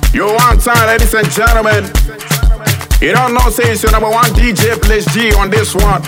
You one time, ladies and gentlemen. You don't know, say it's your number one DJ Place G on this one.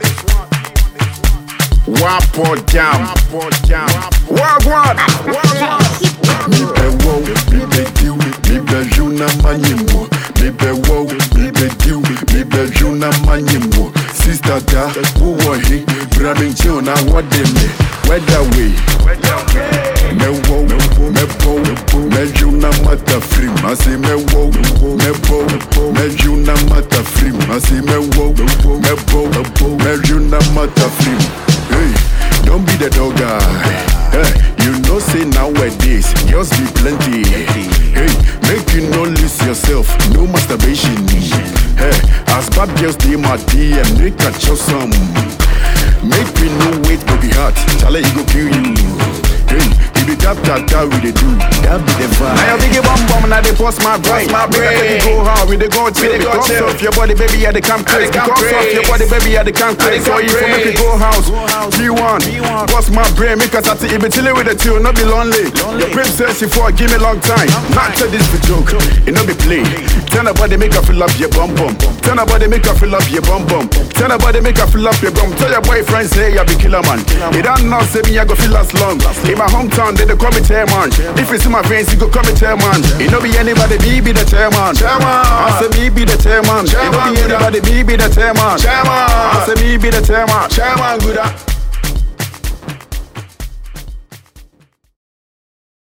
Wapo jam. Wagwan. Mi be wow, mi be diu, mi be juna manyimo. Mi be wow, mi be diu, mi be juna manyimo. Sister da, who was he? Brother Jona, what they me? Weather way. Me wow, me bow, me juna mata free. I say me wow, me bow, me juna mata free. I say me wow, me bow, me juna mata free. Hey, don't be the dog guy. You know say nowadays girls be plenty. Hey, make you no lose yourself, no masturbation. Hey, as bad girls they my DM, make a show some. Make me no wait to be hot, Charlie he go kill you. Hey, if you tap we dey do, that be the vibe. Now you biggie bum now they post my brain. We go hard, we dey go chill. Because of your body, baby, yeah they come crazy. Because of your body, baby, yeah they come crazy. So if you make it go house, G1, bust my brain. Make us at it, be chilling with the two, not be lonely. Your pimp says she for give me long time. Not to this be joke, it not be play. Tell her body make her feel up your bum bum. Tell her body make her feel up your bum bum. Tell her body make her feel up your bum. Tell your boyfriend say I be killer man. It don't not say me I go feel last long. In my hometown they call me chairman. If you see my veins you go call me chairman. It no be anybody, me be the chairman. I say me be the chairman. It no be anybody, me be the chairman. I say me be the chairman. Chairman good.